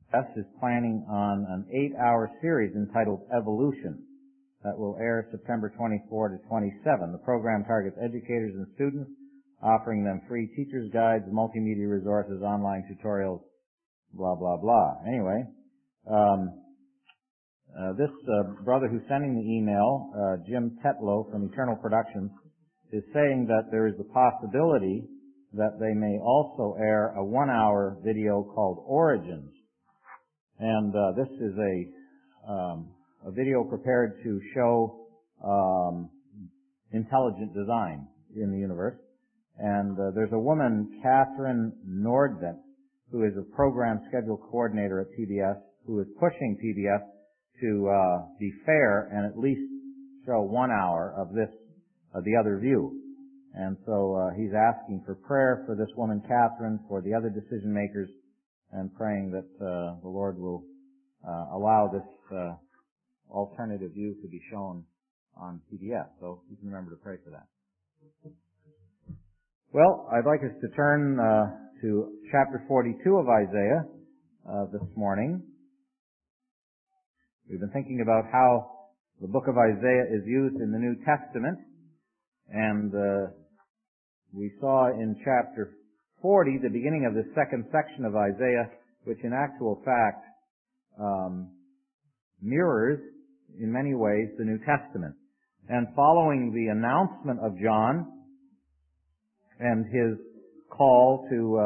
is planning on an 8-hour series entitled Evolution that will air September 24 to 27. The program targets educators and students, offering them free teacher's guides, multimedia resources, online tutorials, blah, blah, blah. Anyway, this brother who's sending the email, Jim Tetlow from Eternal Productions, is saying that there is the possibility that they may also air a 1-hour video called Origins. And this is a video prepared to show intelligent design in the universe. And there's a woman, Catherine Nordvent, who is a program schedule coordinator at PBS, who is pushing PBS to be fair and at least show 1 hour of this, the other view. And so he's asking for prayer for this woman, Catherine, for the other decision makers, and praying that the Lord will allow this alternative view to be shown on PBS. So you can remember to pray for that. Well, I'd like us to turn to chapter 42 of Isaiah this morning. We've been thinking about how the book of Isaiah is used in the New Testament, and we saw in chapter 40, the beginning of the second section of Isaiah, which in actual fact mirrors, in many ways, the New Testament. And following the announcement of John and his call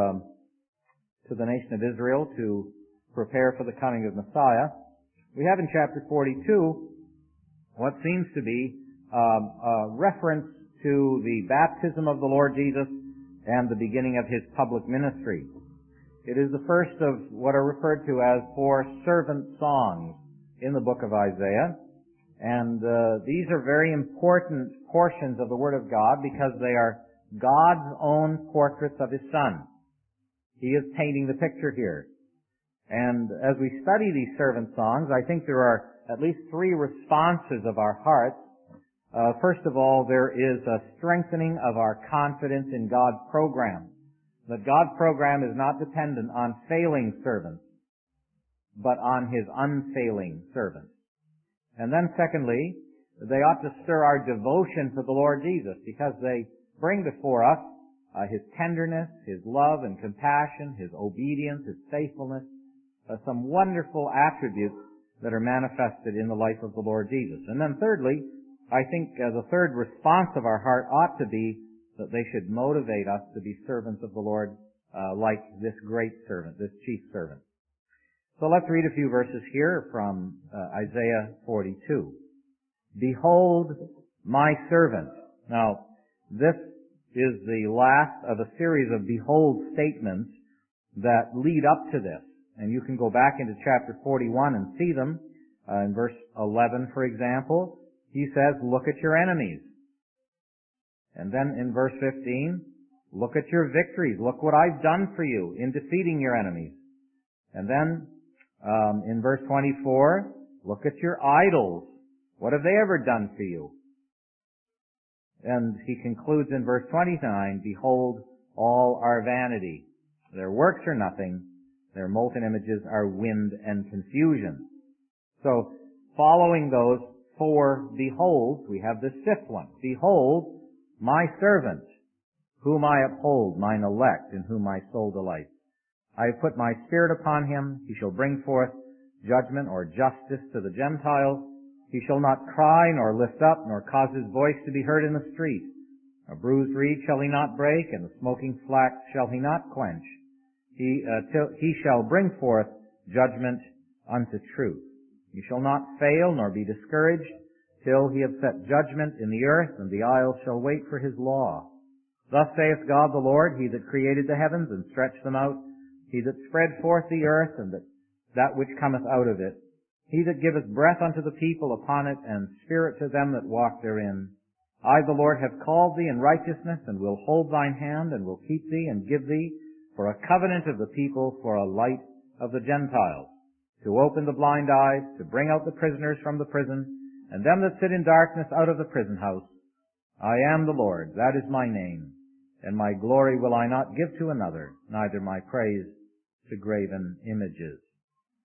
to the nation of Israel to prepare for the coming of Messiah, we have in chapter 42 what seems to be a reference to the baptism of the Lord Jesus and the beginning of his public ministry. It is the first of what are referred to as 4 servant songs in the book of Isaiah. And these are very important portions of the Word of God because they are God's own portraits of His Son. He is painting the picture here. And as we study these servant songs, I think there are at least 3 responses of our hearts. First of all, there is a strengthening of our confidence in God's program. That God's program is not dependent on failing servants, but on His unfailing servants. And then secondly, they ought to stir our devotion to the Lord Jesus because they bring before us His tenderness, His love and compassion, His obedience, His faithfulness, some wonderful attributes that are manifested in the life of the Lord Jesus. And then thirdly, I think the third response of our heart ought to be that they should motivate us to be servants of the Lord like this great servant, this chief servant. So let's read a few verses here from Isaiah 42. Behold my servant. Now, this is the last of a series of behold statements that lead up to this. And you can go back into chapter 41 and see them. In verse 11, for example, he says, look at your enemies. And then in verse 15, look at your victories. Look what I've done for you in defeating your enemies. And then in verse 24, look at your idols. What have they ever done for you? And he concludes in verse 29, behold, all are vanity. Their works are nothing. Their molten images are wind and confusion. So, following those 4 beholds, we have the 5th one. Behold, my servant, whom I uphold, mine elect, in whom my soul delights. I have put my spirit upon him. He shall bring forth judgment or justice to the Gentiles. He shall not cry nor lift up, nor cause his voice to be heard in the street. A bruised reed shall he not break, and the smoking flax shall he not quench. He shall bring forth judgment unto truth. He shall not fail nor be discouraged till he have set judgment in the earth, and the isles shall wait for his law. Thus saith God the Lord, he that created the heavens and stretched them out, he that spread forth the earth and that which cometh out of it, he that giveth breath unto the people upon it, and spirit to them that walk therein. I, the Lord, have called thee in righteousness, and will hold thine hand, and will keep thee, and give thee for a covenant of the people, for a light of the Gentiles, to open the blind eyes, to bring out the prisoners from the prison, and them that sit in darkness out of the prison house. I am the Lord, that is my name, and my glory will I not give to another, neither my praise to graven images.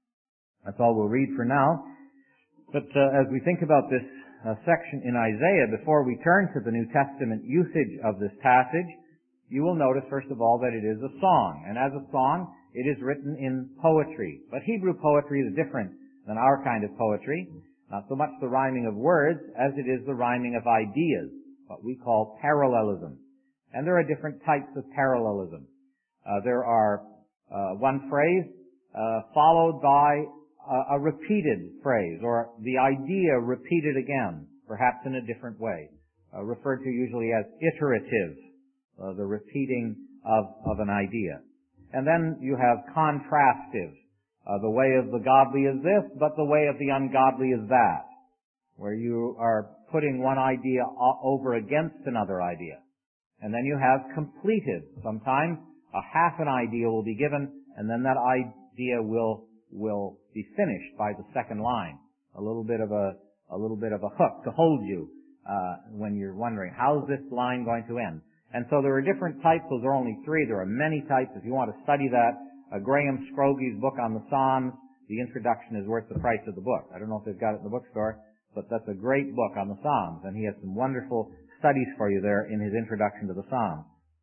That's all we'll read for now. But as we think about this section in Isaiah, before we turn to the New Testament usage of this passage, you will notice, first of all, that it is a song. And as a song, it is written in poetry. But Hebrew poetry is different than our kind of poetry. Not so much the rhyming of words as it is the rhyming of ideas, what we call parallelism. And there are different types of parallelism. There are one phrase followed by a repeated phrase, or the idea repeated again, perhaps in a different way, referred to usually as iterative, the repeating of an idea. And then you have contrastive. The way of the godly is this, but the way of the ungodly is that, where you are putting one idea over against another idea. And then you have completive. Sometimes a half an idea will be given, and then that idea will be finished by the second line. A little bit of a hook to hold you when you're wondering, how's this line going to end? And so there are different types. Those are only three. There are many types. If you want to study that, Graham Scrogie's book on the Psalms, the introduction is worth the price of the book. I don't know if they've got it in the bookstore, but that's a great book on the Psalms, and he has some wonderful studies for you there in his introduction to the Psalms.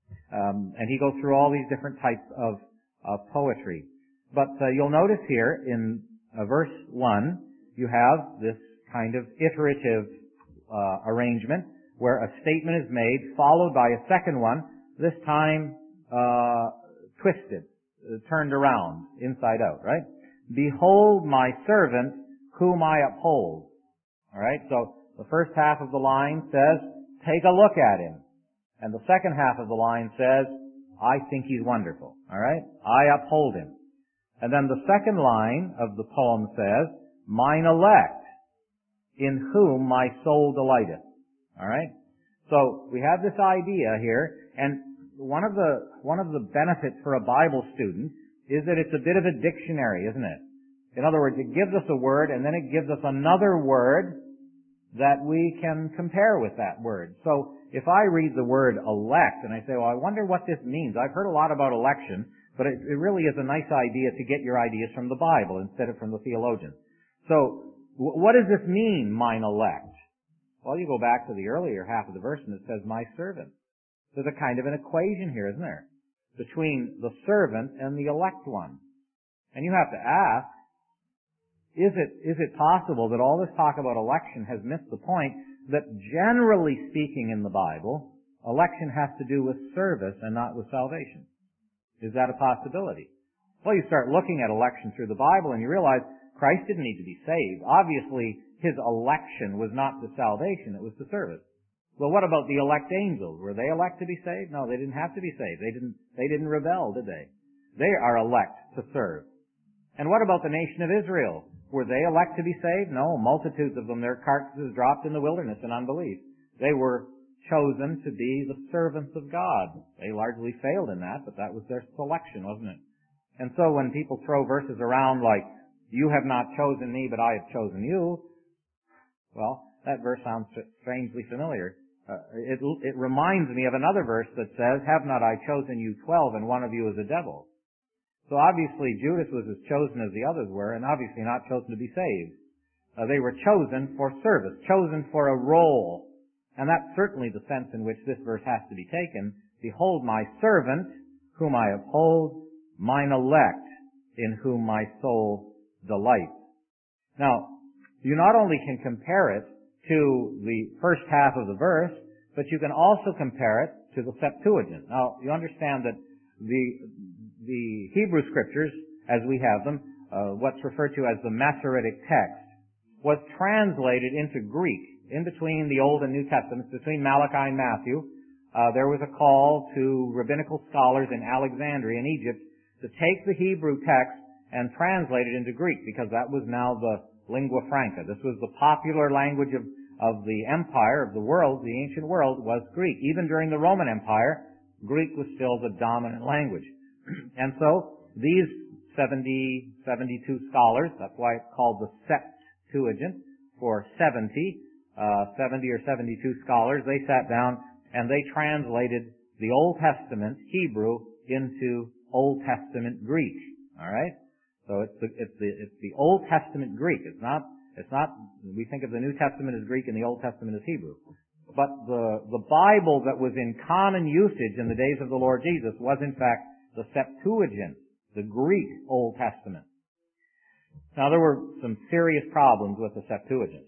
And he goes through all these different types of poetry. But you'll notice here in verse 1, you have this kind of iterative arrangement where a statement is made followed by a second one, this time twisted, turned around, inside out, right? Behold my servant whom I uphold. All right, so the first half of the line says, take a look at him. And the second half of the line says, I think he's wonderful. All right, I uphold him. And then the second line of the poem says, mine elect, in whom my soul delighteth. All right, so we have this idea here, and one of the benefits for a Bible student is that it's a bit of a dictionary, isn't it? In other words, it gives us a word, and then it gives us another word that we can compare with that word. So if I read the word elect, and I say, well, I wonder what this means. I've heard a lot about election, but it really is a nice idea to get your ideas from the Bible instead of from the theologians. So what does this mean, mine elect? Well, you go back to the earlier half of the verse, and it says, my servant. There's a kind of an equation here, isn't there? Between the servant and the elect one. And you have to ask, is it possible that all this talk about election has missed the point that generally speaking in the Bible, election has to do with service and not with salvation? Is that a possibility? Well, you start looking at election through the Bible and you realize Christ didn't need to be saved. Obviously, his election was not to salvation, it was to service. Well, what about the elect angels? Were they elect to be saved? No, they didn't have to be saved. They didn't rebel, did they? They are elect to serve. And what about the nation of Israel? Were they elect to be saved? No, multitudes of them, their carcasses dropped in the wilderness in unbelief. They were chosen to be the servants of God. They largely failed in that, but that was their selection, wasn't it? And so when people throw verses around like, you have not chosen me, but I have chosen you, well, that verse sounds strangely familiar. It reminds me of another verse that says, have not I chosen you 12 and one of you is a devil? So obviously Judas was as chosen as the others were, and obviously not chosen to be saved. They were chosen for service, chosen for a role. And that's certainly the sense in which this verse has to be taken. Behold my servant, whom I uphold, mine elect, in whom my soul delights. Now, you not only can compare it to the first half of the verse, but you can also compare it to the Septuagint. Now, you understand that the Hebrew Scriptures, as we have them, what's referred to as the Masoretic text, was translated into Greek in between the Old and New Testaments, between Malachi and Matthew. There was a call to rabbinical scholars in Alexandria in Egypt to take the Hebrew text and translate it into Greek, because that was now the lingua franca. This was the popular language of the empire, of the world, the ancient world, was Greek. Even during the Roman Empire, Greek was still the dominant language. And so, these 72 scholars, that's why it's called the Septuagint, for 70 or 72 scholars, they sat down and they translated the Old Testament Hebrew into Old Testament Greek. Alright? So it's the Old Testament Greek. It's not, we think of the New Testament as Greek and the Old Testament as Hebrew. But the Bible that was in common usage in the days of the Lord Jesus was in fact the Septuagint, the Greek Old Testament. Now there were some serious problems with the Septuagint.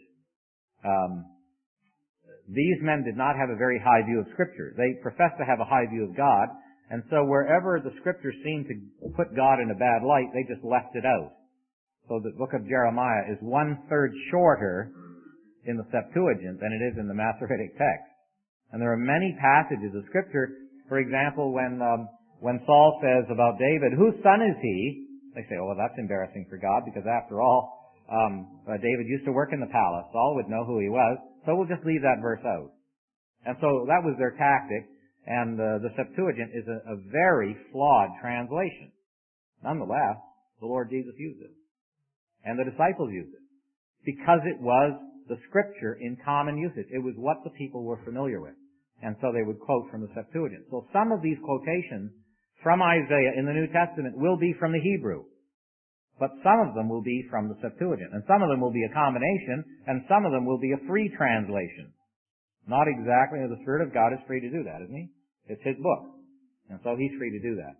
These men did not have a very high view of Scripture. They professed to have a high view of God, and so wherever the Scriptures seemed to put God in a bad light, they just left it out. So the book of Jeremiah is 1/3 shorter in the Septuagint than it is in the Masoretic text. And there are many passages of Scripture, for example, when Saul says about David, "Whose son is he?" They say, "Oh, well, that's embarrassing for God, because after all, David used to work in the palace. Saul would know who he was, so we'll just leave that verse out." And so that was their tactic, and the Septuagint is a very flawed translation. Nonetheless, the Lord Jesus used it, and the disciples used it, because it was the Scripture in common usage. It was what the people were familiar with, and so they would quote from the Septuagint. So some of these quotations from Isaiah in the New Testament will be from the Hebrew, but some of them will be from the Septuagint, and some of them will be a combination, and some of them will be a free translation. Not exactly, the Spirit of God is free to do that, isn't He? It's His book, and so He's free to do that.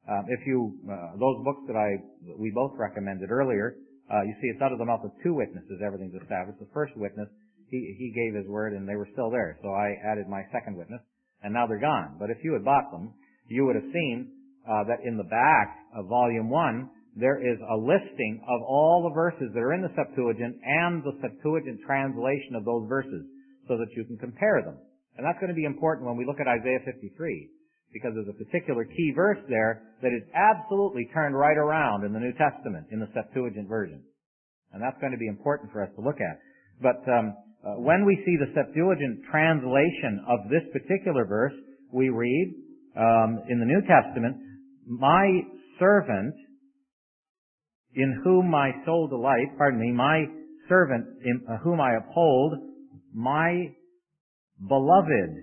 Those books that we both recommended earlier, you see, it's out of the mouth of two witnesses everything's established. The first witness, he gave his word, and they were still there, so I added my second witness, and now they're gone. But if you had bought them, you would have seen that in the back of Volume 1, there is a listing of all the verses that are in the Septuagint and the Septuagint translation of those verses, so that you can compare them. And that's going to be important when we look at Isaiah 53, because there's a particular key verse there that is absolutely turned right around in the New Testament, in the Septuagint version. And that's going to be important for us to look at. But when we see the Septuagint translation of this particular verse, we read in the New Testament, "My servant in whom my soul delights," my servant in whom I uphold, my beloved.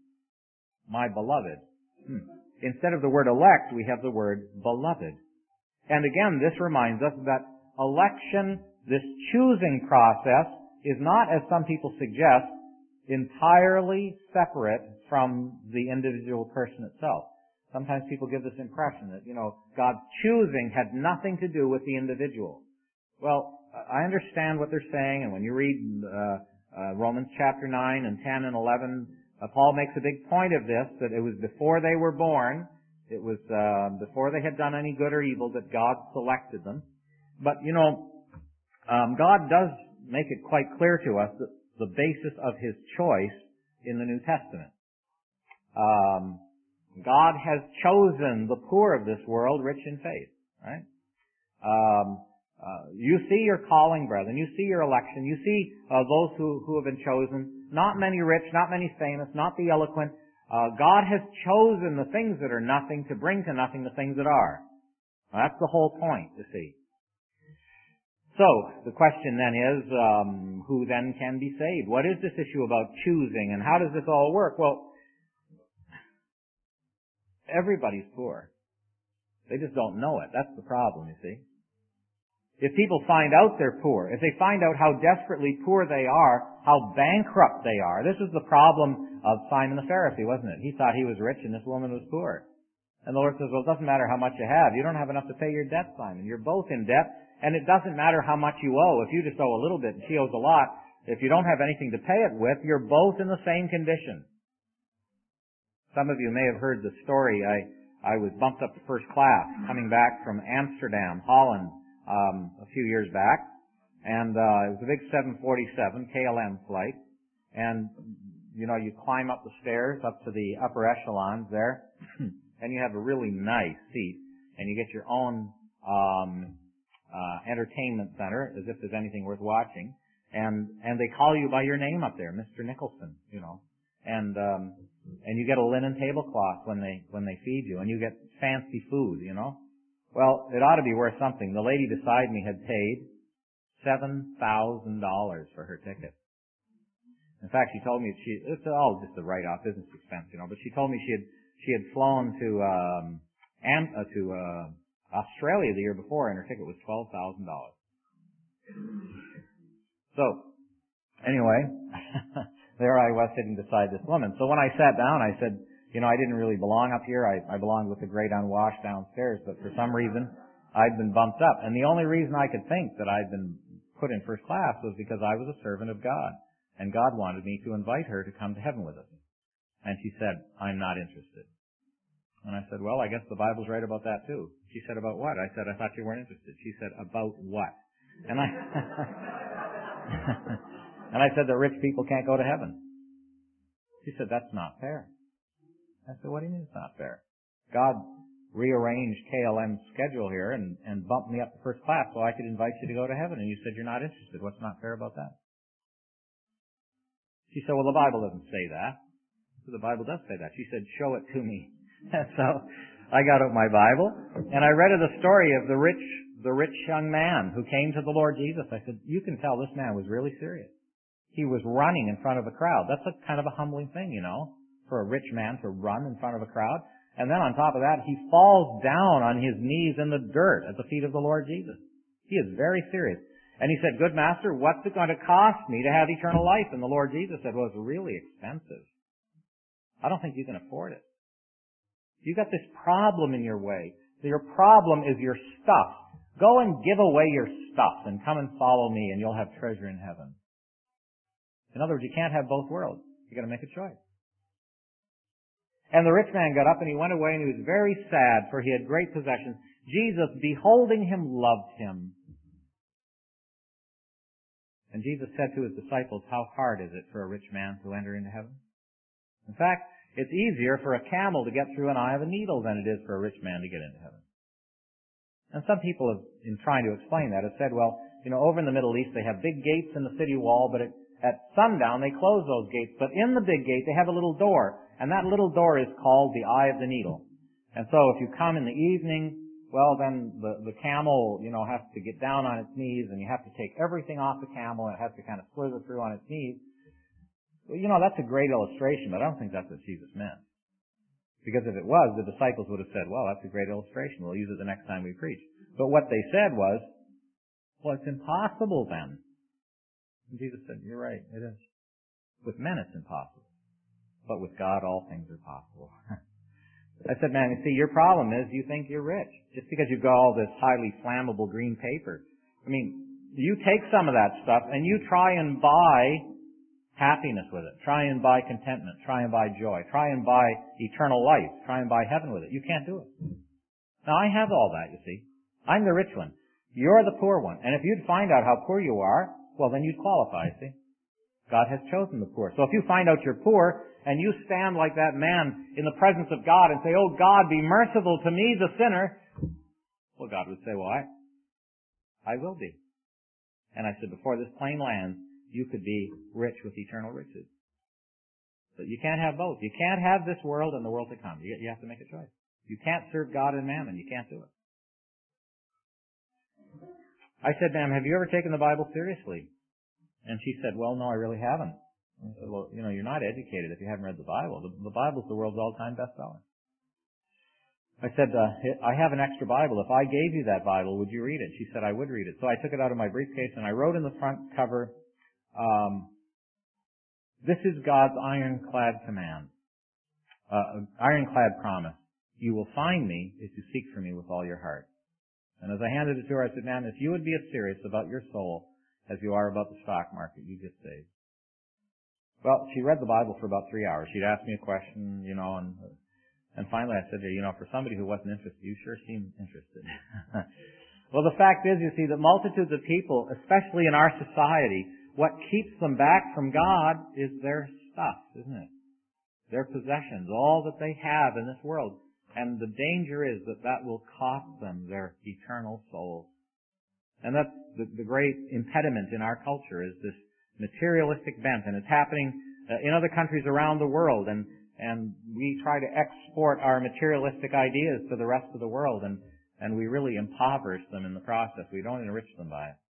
My beloved. Instead of the word elect, we have the word beloved. And again, this reminds us that election, this choosing process, is not, as some people suggest, entirely separate from the individual person itself. Sometimes people give this impression that, God's choosing had nothing to do with the individual. Well, I understand what they're saying, and when you read Romans chapter 9 and 10 and 11, Paul makes a big point of this, that it was before they were born, it was before they had done any good or evil that God selected them. But, God does make it quite clear to us that the basis of His choice in the New Testament. God has chosen the poor of this world rich in faith, right? You see your calling, brethren. You see your election. You see those who have been chosen. Not many rich, not many famous, not the eloquent. God has chosen the things that are nothing to bring to nothing the things that are. Now, that's the whole point, you see. So, the question then is, who then can be saved? What is this issue about choosing, and how does this all work? Well, everybody's poor. They just don't know it. That's the problem, you see. If people find out they're poor, if they find out how desperately poor they are, how bankrupt they are, this is the problem of Simon the Pharisee, wasn't it? He thought he was rich and this woman was poor. And the Lord says, well, it doesn't matter how much you have. You don't have enough to pay your debt, Simon. You're both in debt, and it doesn't matter how much you owe. If you just owe a little bit and she owes a lot, if you don't have anything to pay it with, you're both in the same condition. Some of you may have heard the story. I was bumped up to first class coming back from Amsterdam, Holland, a few years back, and it was a big 747 KLM flight, and you climb up the stairs up to the upper echelons there, and you have a really nice seat, and you get your own entertainment center, as if there's anything worth watching, and they call you by your name up there, Mr. Nicholson, and you get a linen tablecloth when they feed you, and you get fancy food, Well, it ought to be worth something. The lady beside me had paid $7,000 for her ticket. In fact, she told me it's all just a write-off business expense, but she told me she had flown to Australia the year before, and her ticket was $12,000. So, anyway, there I was sitting beside this woman. So when I sat down, I said, I didn't really belong up here. I belonged with the great unwashed downstairs, but for some reason, I'd been bumped up. And the only reason I could think that I'd been put in first class was because I was a servant of God. And God wanted me to invite her to come to heaven with us. And she said, I'm not interested. And I said, well, I guess the Bible's right about that too. She said, about what? I said, I thought you weren't interested. She said, about what? And I and I said that rich people can't go to heaven. She said, that's not fair. I said, what do you mean it's not fair? God rearranged KLM's schedule here and bumped me up to first class so I could invite you to go to heaven. And you said you're not interested. What's not fair about that? She said, well, the Bible doesn't say that. So the Bible does say that. She said, show it to me. So I got out my Bible and I read her the story of the rich young man who came to the Lord Jesus. I said, you can tell this man was really serious. He was running in front of a crowd. That's a kind of a humbling thing, for a rich man to run in front of a crowd. And then on top of that, he falls down on his knees in the dirt at the feet of the Lord Jesus. He is very serious. And he said, good master, what's it going to cost me to have eternal life? And the Lord Jesus said, well, it's really expensive. I don't think you can afford it. You've got this problem in your way. Your problem is your stuff. Go and give away your stuff and come and follow me and you'll have treasure in heaven. In other words, you can't have both worlds. You've got to make a choice. And the rich man got up and he went away and he was very sad, for he had great possessions. Jesus, beholding him, loved him. And Jesus said to his disciples, how hard is it for a rich man to enter into heaven? In fact, it's easier for a camel to get through an eye of a needle than it is for a rich man to get into heaven. And some people have, in trying to explain that, have said, well, over in the Middle East they have big gates in the city wall, but at sundown they close those gates. But in the big gate they have a little door, and that little door is called the eye of the needle. And so if you come in the evening, well, then the camel, has to get down on its knees, and you have to take everything off the camel, and it has to kind of slither through on its knees. Well, that's a great illustration, but I don't think that's what Jesus meant. Because if it was, the disciples would have said, well, that's a great illustration. We'll use it the next time we preach. But what they said was, well, it's impossible then. And Jesus said, you're right, it is. With men it's impossible. But with God all things are possible. I said, man, you see, your problem is you think you're rich. Just because you've got all this highly flammable green paper. I mean, you take some of that stuff and you try and buy happiness with it. Try and buy contentment. Try and buy joy. Try and buy eternal life. Try and buy heaven with it. You can't do it. Now, I have all that, you see. I'm the rich one. You're the poor one. And if you'd find out how poor you are, well, then you'd qualify, see. God has chosen the poor. So if you find out you're poor, and you stand like that man in the presence of God and say, oh, God, be merciful to me, the sinner, well, God would say, well, I will be. And I said, before this plane lands, you could be rich with eternal riches. But you can't have both. You can't have this world and the world to come. You have to make a choice. You can't serve God and mammon. You can't do it. I said, ma'am, have you ever taken the Bible seriously? And she said, well, no, I really haven't. And I said, well, you're not educated if you haven't read the Bible. The Bible's the world's all-time bestseller. I said, I have an extra Bible. If I gave you that Bible, would you read it? She said, I would read it. So I took it out of my briefcase and I wrote in the front cover, this is God's ironclad command, ironclad promise. You will find me if you seek for me with all your heart. And as I handed it to her, I said, ma'am, if you would be as serious about your soul as you are about the stock market, you get saved. Well, she read the Bible for about 3 hours. She'd ask me a question, and finally I said to her, for somebody who wasn't interested, you sure seem interested. Well, the fact is, you see, that multitudes of people, especially in our society, what keeps them back from God is their stuff, isn't it? Their possessions, all that they have in this world. And the danger is that will cost them their eternal souls. And that's the great impediment in our culture, is this materialistic bent. And it's happening in other countries around the world. And we try to export our materialistic ideas to the rest of the world. And we really impoverish them in the process. We don't enrich them by it.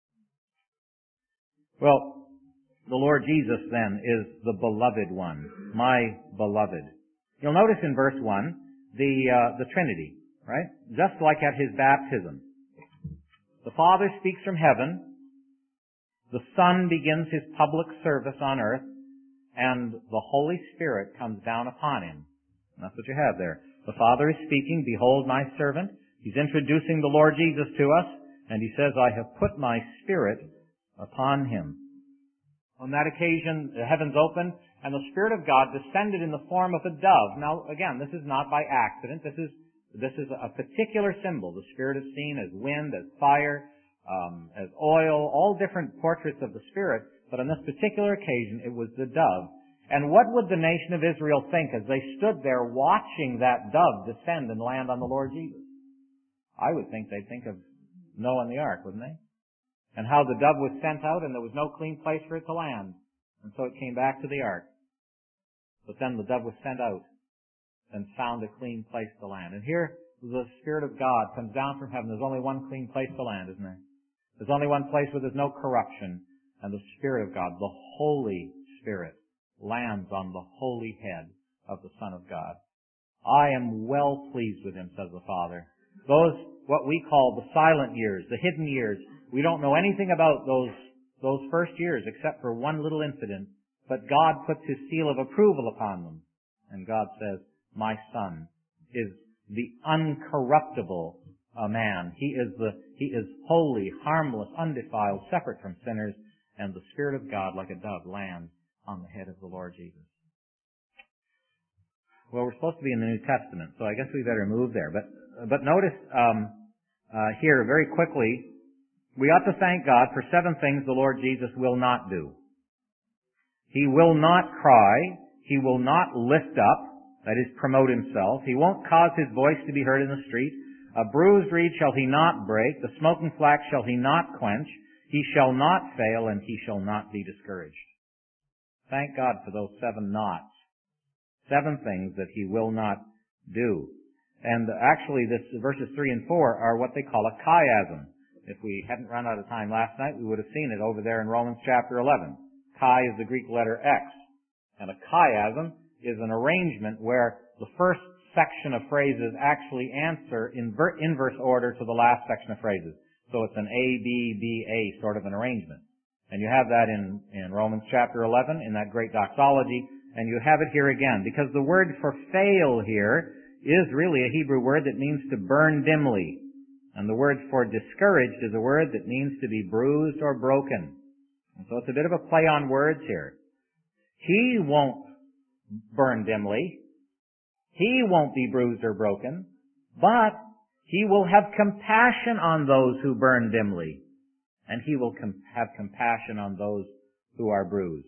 Well, the Lord Jesus then is the beloved one, my beloved. You'll notice in verse 1 the Trinity, Right? Just like at his baptism. The Father speaks from heaven, the Son begins his public service on earth, and the Holy Spirit comes down upon him. And that's what you have there. The Father is speaking, "Behold my servant." He's introducing the Lord Jesus to us, and he says, "I have put my Spirit upon him." On that occasion, the heavens opened, and the Spirit of God descended in the form of a dove. Now, again, this is not by accident. This is a particular symbol. The Spirit is seen as wind, as fire, as oil, all different portraits of the Spirit. But on this particular occasion, it was the dove. And what would the nation of Israel think as they stood there watching that dove descend and land on the Lord Jesus? I would think they'd think of Noah and the ark, wouldn't they? And how the dove was sent out and there was no clean place for it to land. And so it came back to the ark. But then the dove was sent out and found a clean place to land. And here the Spirit of God comes down from heaven. There's only one clean place to land, isn't there? There's only one place where there's no corruption. And the Spirit of God, the Holy Spirit, lands on the holy head of the Son of God. "I am well pleased with him," says the Father. Those, what we call the silent years, the hidden years, we don't know anything about those first years except for one little incident, but God puts his seal of approval upon them. And God says, "My Son is the uncorruptible man. He is holy, harmless, undefiled, separate from sinners." And the Spirit of God, like a dove, lands on the head of the Lord Jesus. Well, we're supposed to be in the New Testament, so I guess we better move there. But notice here, very quickly, we ought to thank God for 7 things the Lord Jesus will not do. He will not cry. He will not lift up, that is, promote himself. He won't cause his voice to be heard in the street. A bruised reed shall he not break. The smoking flax shall he not quench. He shall not fail, and he shall not be discouraged. Thank God for those 7 nots. 7 things that he will not do. And actually, this verses 3 and 4 are what they call a chiasm. If we hadn't run out of time last night, we would have seen it over there in Romans chapter 11. Chi is the Greek letter X. And a chiasm is an arrangement where the first section of phrases actually answer in inverse order to the last section of phrases. So it's an A, B, B, A sort of an arrangement. And you have that in Romans chapter 11, in that great doxology, and you have it here again, because the word for fail here is really a Hebrew word that means to burn dimly. And the word for discouraged is a word that means to be bruised or broken. And so it's a bit of a play on words here. He won't burn dimly. He won't be bruised or broken, but he will have compassion on those who burn dimly, and he will have compassion on those who are bruised.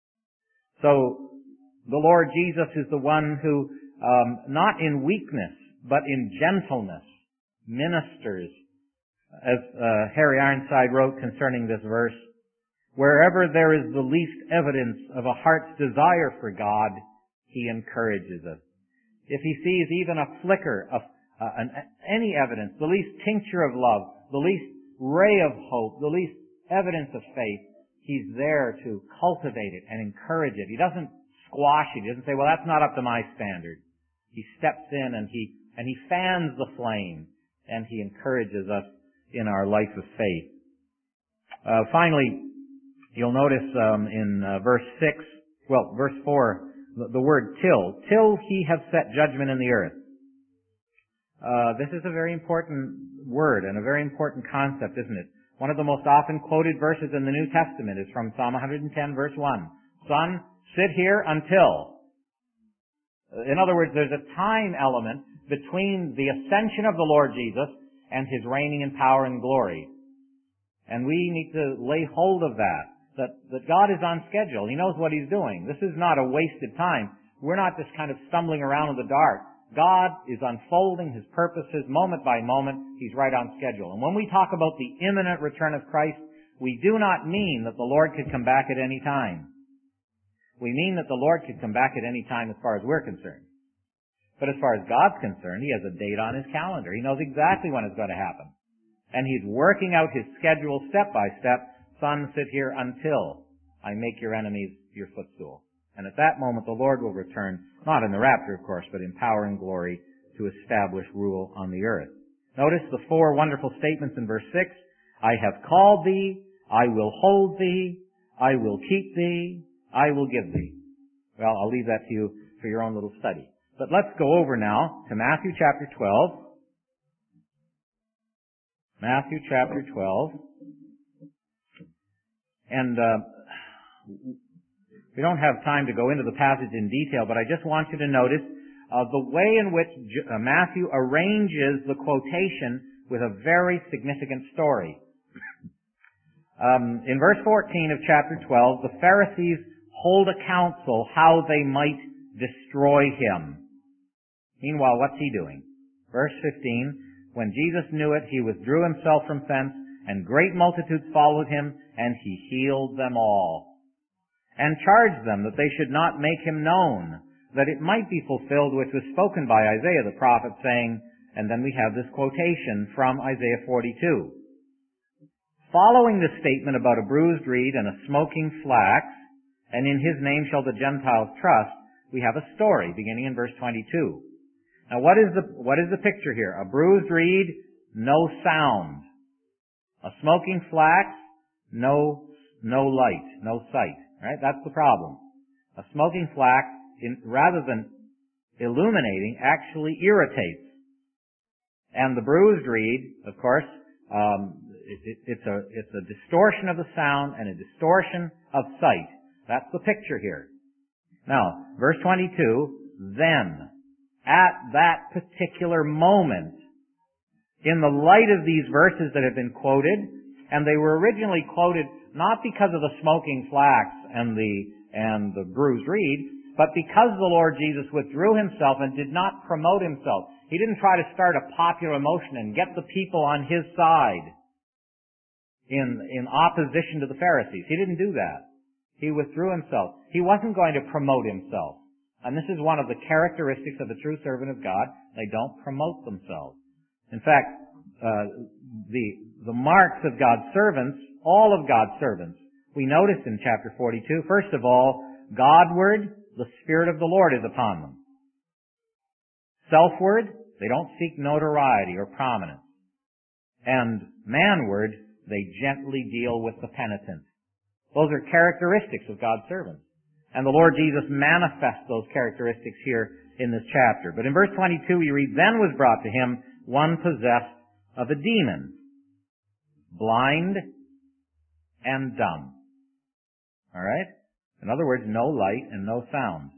So the Lord Jesus is the one who, not in weakness, but in gentleness, ministers, as Harry Ironside wrote concerning this verse, "Wherever there is the least evidence of a heart's desire for God, he encourages us. If he sees even a flicker of any evidence, the least tincture of love, the least ray of hope, the least evidence of faith, he's there to cultivate it and encourage it. He doesn't squash it. He doesn't say, well, that's not up to my standard. He steps in and he fans the flame, and he encourages us in our life of faith. Finally, you'll notice in verse 4, the word till he have set judgment in the earth. This is a very important word and a very important concept, isn't it? One of the most often quoted verses in the New Testament is from Psalm 110, verse 1. Son, sit here until. In other words, there's a time element between the ascension of the Lord Jesus and his reigning in power and glory. And we need to lay hold of that God is on schedule. He knows what he's doing. This is not a wasted time. We're not just kind of stumbling around in the dark. God is unfolding his purposes moment by moment. He's right on schedule. And when we talk about the imminent return of Christ, we do not mean that the Lord could come back at any time. We mean that the Lord could come back at any time as far as we're concerned. But as far as God's concerned, he has a date on his calendar. He knows exactly when it's going to happen. And he's working out his schedule step by step. Son, sit here until I make your enemies your footstool. And at that moment, the Lord will return, not in the rapture, of course, but in power and glory to establish rule on the earth. Notice the four wonderful statements in verse 6. I have called thee, I will hold thee, I will keep thee, I will give thee. Well, I'll leave that to you for your own little study. But let's go over now to Matthew chapter 12. Matthew chapter 12. And we don't have time to go into the passage in detail, but I just want you to notice the way in which Matthew arranges the quotation with a very significant story. In verse 14 of chapter 12, the Pharisees hold a council how they might destroy him. Meanwhile, what's he doing? Verse 15, when Jesus knew it, he withdrew himself from thence, and great multitudes followed him, and he healed them all, and charged them that they should not make him known, that it might be fulfilled which was spoken by Isaiah the prophet, saying, and then we have this quotation from Isaiah 42. Following the statement about a bruised reed and a smoking flax, and in his name shall the Gentiles trust, we have a story beginning in verse 22. Now what is the picture here? A bruised reed, no sound. A smoking flax, no light, no sight. Right? That's the problem. A smoking flax, rather than illuminating, actually irritates. And the bruised reed, of course, it's a distortion of the sound and a distortion of sight. That's the picture here. Now, verse 22, then, at that particular moment, in the light of these verses that have been quoted, and they were originally quoted not because of the smoking flax and the bruised reed, but because the Lord Jesus withdrew himself and did not promote himself. He didn't try to start a popular motion and get the people on his side in opposition to the Pharisees. He didn't do that. He withdrew himself. He wasn't going to promote himself. And this is one of the characteristics of the true servant of God. They don't promote themselves. In fact, the marks of God's servants, all of God's servants, we notice in chapter 42, first of all, Godward, the Spirit of the Lord is upon them. Selfward, they don't seek notoriety or prominence. And manward, they gently deal with the penitent. Those are characteristics of God's servants. And the Lord Jesus manifests those characteristics here in this chapter. But in verse 22 we read, then was brought to him one possessed of a demon, blind and dumb. Alright? In other words, no light and no sound.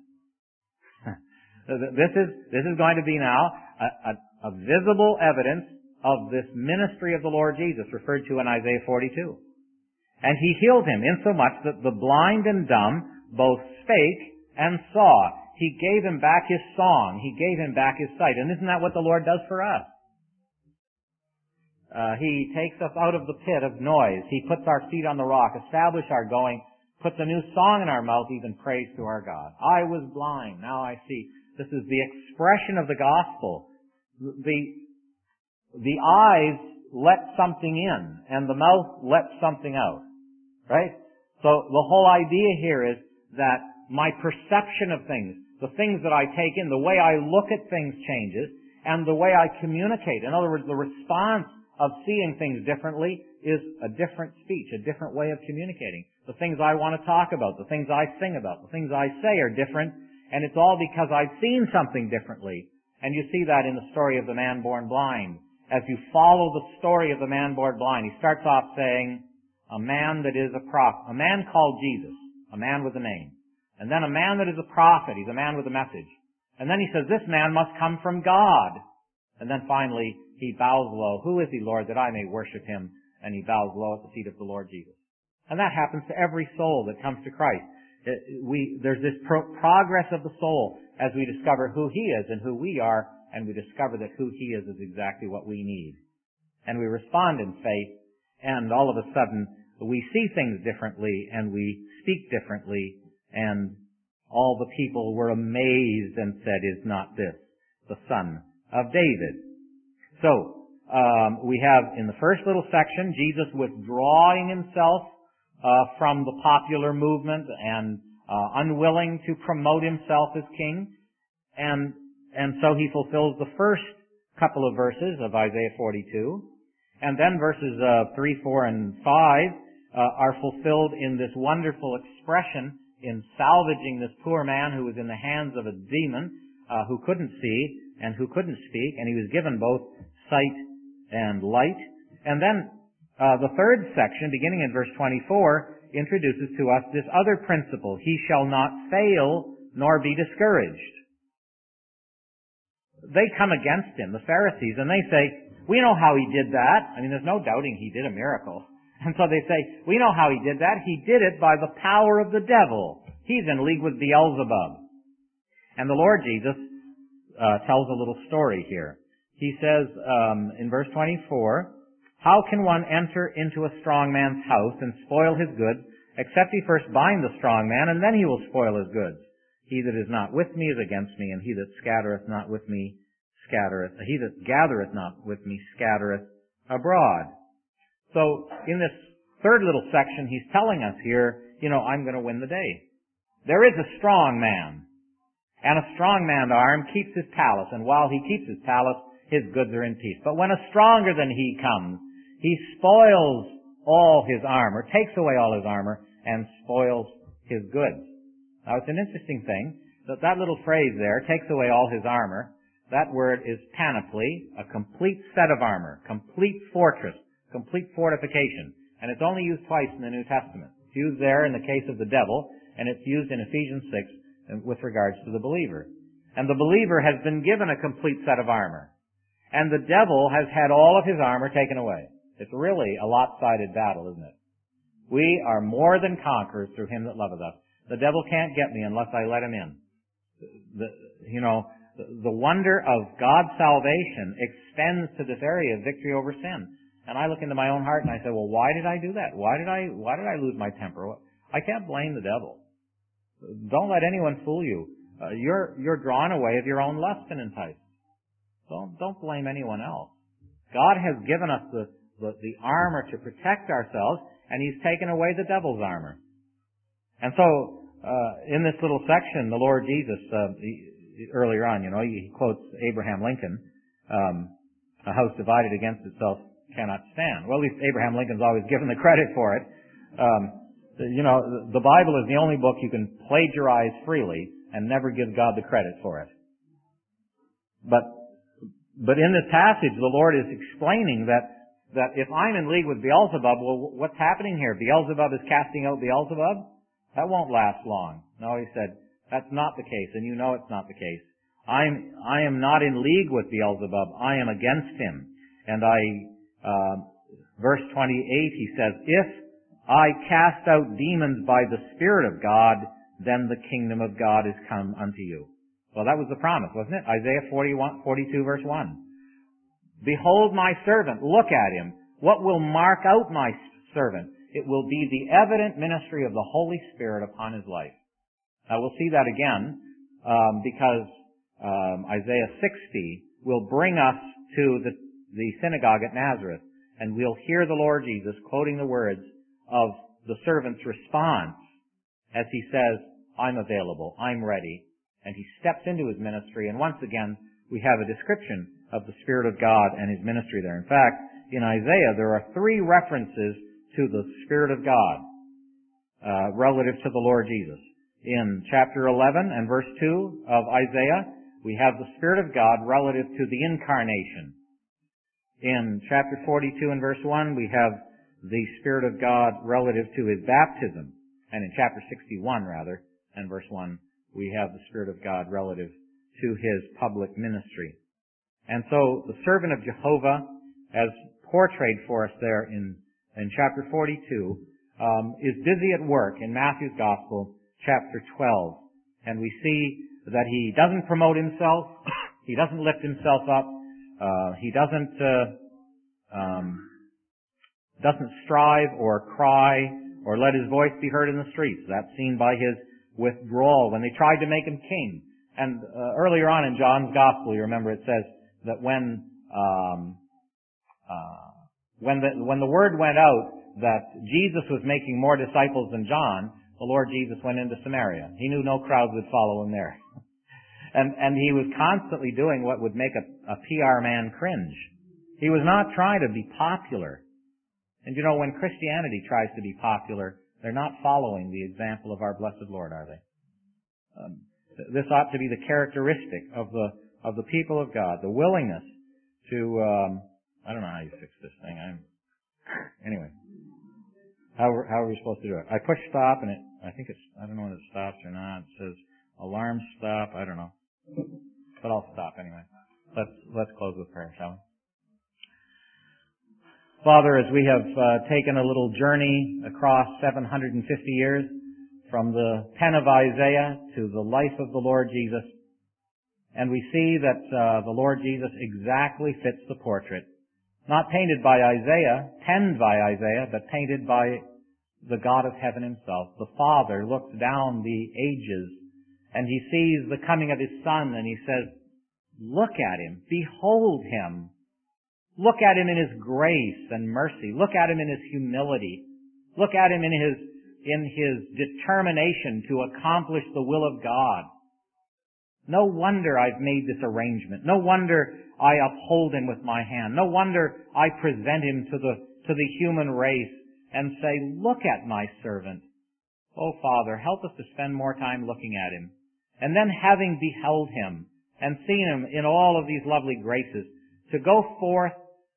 This is going to be now a visible evidence of this ministry of the Lord Jesus referred to in Isaiah 42. And he healed him insomuch that the blind and dumb both spake and saw. He gave him back his song. He gave him back his sight. And isn't that what the Lord does for us? He takes us out of the pit of noise. He puts our feet on the rock, establish our going, puts a new song in our mouth, even praise to our God. I was blind, now I see. This is the expression of the gospel. The eyes let something in, and the mouth let something out. Right? So the whole idea here is that my perception of things, the things that I take in, the way I look at things changes, and the way I communicate. In other words, the response of seeing things differently is a different speech, a different way of communicating. The things I want to talk about, the things I sing about, the things I say are different, and it's all because I've seen something differently. And you see that in the story of the man born blind. As you follow the story of the man born blind, he starts off saying, a man that is a prophet, a man called Jesus, a man with a name. And then a man that is a prophet, he's a man with a message. And then he says, this man must come from God. And then finally, he bows low. Who is he, Lord, that I may worship him? And he bows low at the feet of the Lord Jesus. And that happens to every soul that comes to Christ. There's this progress of the soul as we discover who he is and who we are, and we discover that who he is exactly what we need. And we respond in faith, and all of a sudden, we see things differently, and we speak differently, and all the people were amazed and said, is not this the Son of David? So, we have in the first little section, Jesus withdrawing himself from the popular movement and unwilling to promote himself as king. And And so he fulfills the first couple of verses of Isaiah 42. And then verses 3, 4, and 5 are fulfilled in this wonderful expression in salvaging this poor man who was in the hands of a demon who couldn't see and who couldn't speak, and he was given both sight and light. And then the third section, beginning in verse 24, introduces to us this other principle: he shall not fail nor be discouraged. They come against him, the Pharisees, and they say, we know how he did that. I mean, there's no doubting he did a miracle. And so they say, we know how he did that. He did it by the power of the devil. He's in league with Beelzebub. And the Lord Jesus tells a little story here. He says in verse 24, how can one enter into a strong man's house and spoil his goods, except he first bind the strong man, and then he will spoil his goods? He that is not with me is against me, and he that scattereth not with me scattereth. He that gathereth not with me scattereth abroad. So in this third little section, he's telling us here, I'm going to win the day. There is a strong man, and a strong man's arm keeps his palace, and while he keeps his palace, his goods are in peace. But when a stronger than he comes, he spoils all his armor, takes away all his armor, and spoils his goods. Now, it's an interesting thing that little phrase there, takes away all his armor, that word is panoply, a complete set of armor, complete fortress, complete fortification. And it's only used twice in the New Testament. It's used there in the case of the devil, and it's used in Ephesians 6 with regards to the believer. And the believer has been given a complete set of armor. And the devil has had all of his armor taken away. It's really a lopsided battle, isn't it? We are more than conquerors through him that loveth us. The devil can't get me unless I let him in. The wonder of God's salvation extends to this area of victory over sin. And I look into my own heart and I say, well, why did I do that? Why did I lose my temper? I can't blame the devil. Don't let anyone fool you. You're drawn away of your own lust and enticed. Don't blame anyone else. God has given us the armor to protect ourselves, and he's taken away the devil's armor. And so, in this little section, the Lord Jesus, earlier on, he quotes Abraham Lincoln, a house divided against itself cannot stand. Well, at least Abraham Lincoln's always given the credit for it. The Bible is the only book you can plagiarize freely and never give God the credit for it. But in this passage, the Lord is explaining that if I'm in league with Beelzebub, well, what's happening here? Beelzebub is casting out Beelzebub? That won't last long. No, he said, that's not the case, and you know it's not the case. I am not in league with Beelzebub. I am against him. And verse 28, he says, if I cast out demons by the Spirit of God, then the kingdom of God is come unto you. Well, that was the promise, wasn't it? Isaiah 42, verse 1. Behold my servant, look at him. What will mark out my servant? It will be the evident ministry of the Holy Spirit upon his life. Now we'll see that again, because Isaiah 60 will bring us to the synagogue at Nazareth, and we'll hear the Lord Jesus quoting the words of the servant's response as he says, I'm available, I'm ready. And he steps into his ministry, and once again, we have a description of the Spirit of God and his ministry there. In fact, in Isaiah, there are 3 references to the Spirit of God relative to the Lord Jesus. In chapter 11 and verse 2 of Isaiah, we have the Spirit of God relative to the incarnation. In chapter 42 and verse 1, we have the Spirit of God relative to his baptism. And in chapter 61, rather, and verse 1, we have the Spirit of God relative to his public ministry. And so the servant of Jehovah, as portrayed for us there in chapter 42, is busy at work in Matthew's Gospel, chapter 12. And we see that he doesn't promote himself, he doesn't lift himself up, he doesn't strive or cry or let his voice be heard in the streets. That's seen by his withdrawal when they tried to make him king. And earlier on in John's Gospel, you remember it says that when the word went out that Jesus was making more disciples than John, the Lord Jesus went into Samaria. He knew no crowds would follow him there. And he was constantly doing what would make a PR man cringe. He was not trying to be popular. And you know, when Christianity tries to be popular, they're not following the example of our blessed Lord, are they? This ought to be the characteristic of the people of God, the willingness to, I don't know how you fix this thing. Anyway. How are we supposed to do it? I push stop and I don't know when it stops or not. It says alarm stop. I don't know. But I'll stop anyway. Let's close with prayer, shall we? Father, as we have taken a little journey across 750 years from the pen of Isaiah to the life of the Lord Jesus, and we see that the Lord Jesus exactly fits the portrait. Not painted by Isaiah, penned by Isaiah, but painted by the God of heaven himself. The Father looks down the ages and he sees the coming of his Son and he says, look at him, behold him. Look at him in his grace and mercy. Look at him in his humility. Look at him in his determination to accomplish the will of God. No wonder I've made this arrangement. No wonder I uphold him with my hand. No wonder I present him to the human race and say, look at my servant. Oh, Father, help us to spend more time looking at him. And then having beheld him and seen him in all of these lovely graces, to go forth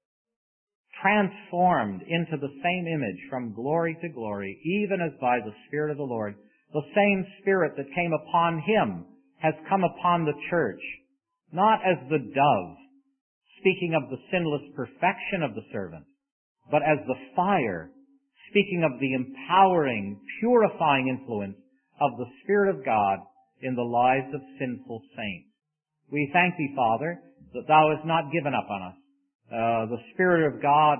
transformed into the same image from glory to glory, even as by the Spirit of the Lord. The same Spirit that came upon him has come upon the church, not as the dove, speaking of the sinless perfection of the servant, but as the fire, speaking of the empowering, purifying influence of the Spirit of God in the lives of sinful saints. We thank thee, Father, that thou hast not given up on us. The Spirit of God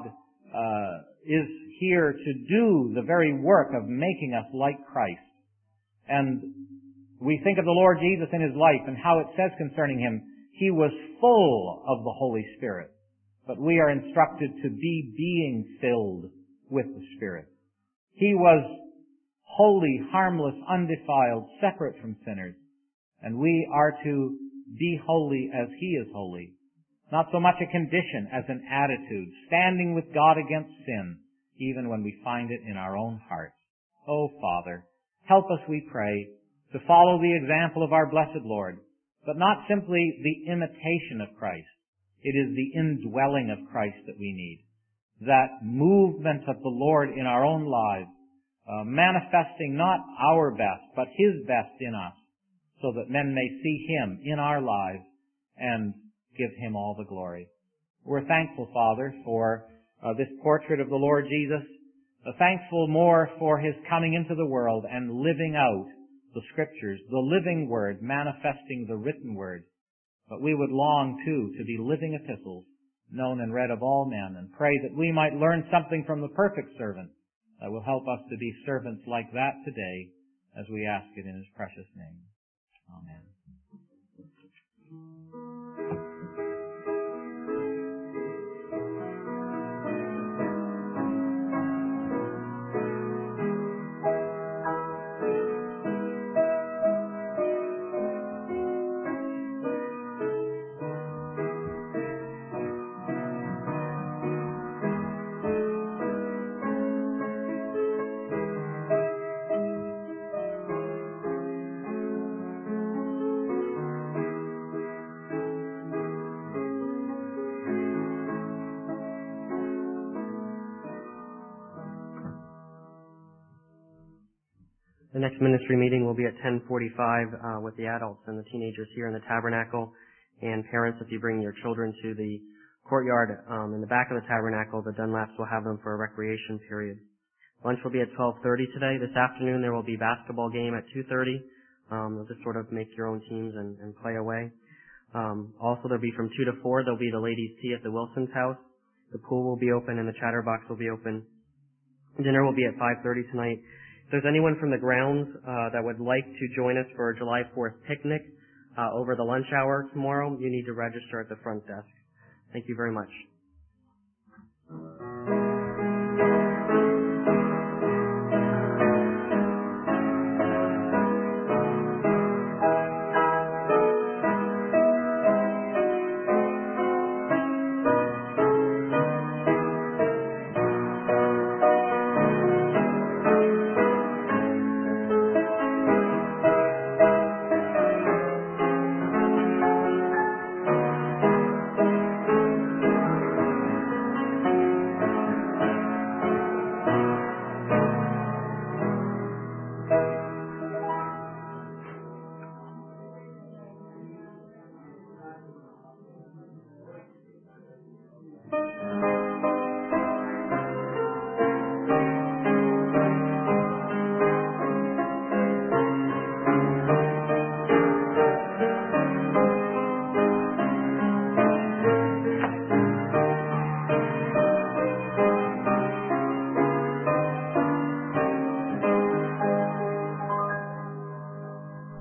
is here to do the very work of making us like Christ. And we think of the Lord Jesus in his life and how it says concerning him, he was full of the Holy Spirit. But we are instructed to be being filled with the Spirit. He was holy, harmless, undefiled, separate from sinners. And we are to be holy as he is holy. Not so much a condition as an attitude, standing with God against sin, even when we find it in our own hearts. Oh, Father, help us, we pray, to follow the example of our blessed Lord, but not simply the imitation of Christ. It is the indwelling of Christ that we need. That movement of the Lord in our own lives, manifesting not our best, but his best in us, so that men may see him in our lives and give him all the glory. We're thankful, Father, for this portrait of the Lord Jesus, thankful more for his coming into the world and living out the Scriptures, the living Word, manifesting the written Word. But we would long, too, to be living epistles, known and read of all men, and pray that we might learn something from the perfect servant that will help us to be servants like that today, as we ask it in his precious name. Amen. The next ministry meeting will be at 10:45 with the adults and the teenagers here in the tabernacle. And parents, if you bring your children to the courtyard in the back of the tabernacle, the Dunlaps will have them for a recreation period. Lunch will be at 12:30 today. This afternoon there will be basketball game at 2:30. You'll just sort of make your own teams and play away. Also there'll be from 2 to 4, there'll be the ladies' tea at the Wilson's house. The pool will be open and the chatterbox will be open. Dinner will be at 5:30 tonight. If there's anyone from the grounds that would like to join us for a July 4th picnic over the lunch hour tomorrow, you need to register at the front desk. Thank you very much.